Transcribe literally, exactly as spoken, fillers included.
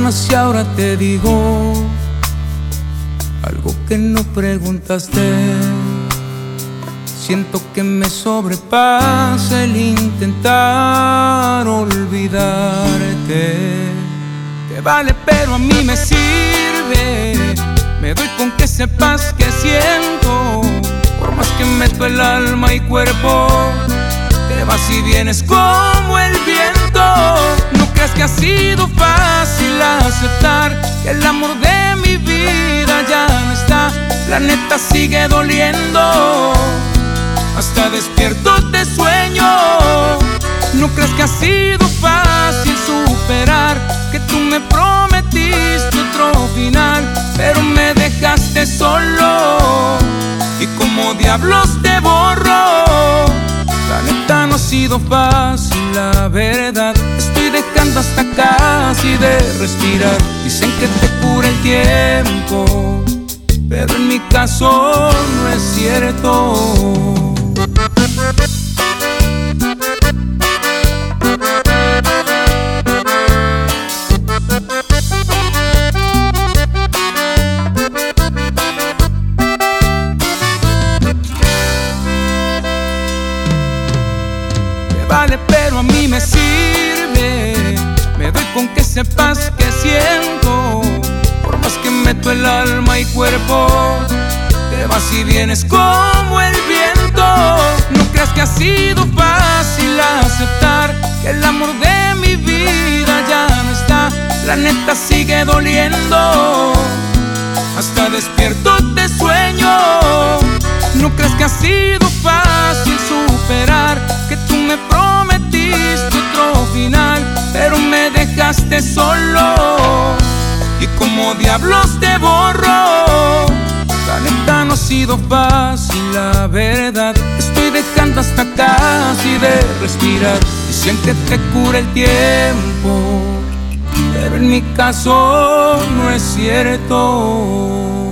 perdonas y ahora te digo algo que no preguntaste. Siento que me sobrepasa el intentar olvidarte. Te vale, pero a mí me sirve. Me doy con que sepas que siento. Por más que meto el alma y cuerpo, te vas y vienes como el viento. No creas que ha sido fácil aceptar que el amor de mi vida ya no está. La neta sigue doliendo. Hasta despierto te sueño. No creas que ha sido fácil superar que tú me prometiste otro final, pero me dejaste solo. Y como diablos te borro. La neta no ha sido fácil, la verdad. Estoy dejando hasta casi de respirar. Dicen que te cura el tiempo, pero en mi caso no es cierto. Vale, pero a mí me sirve. Me doy con que sepas que siento. Por más que meto el alma y cuerpo, te vas y vienes como el viento. No creas que ha sido fácil aceptar que el amor de mi vida ya no está. La neta sigue doliendo. Hasta despierto te sueño. No creas que ha sido fácil superar que tú me prometiste otro final, pero me dejaste solo. Y como diablos te borro. La neta no ha sido fácil, la verdad. Estoy dejando hasta casi de respirar. Dicen que te cura el tiempo, pero en mi caso no es cierto.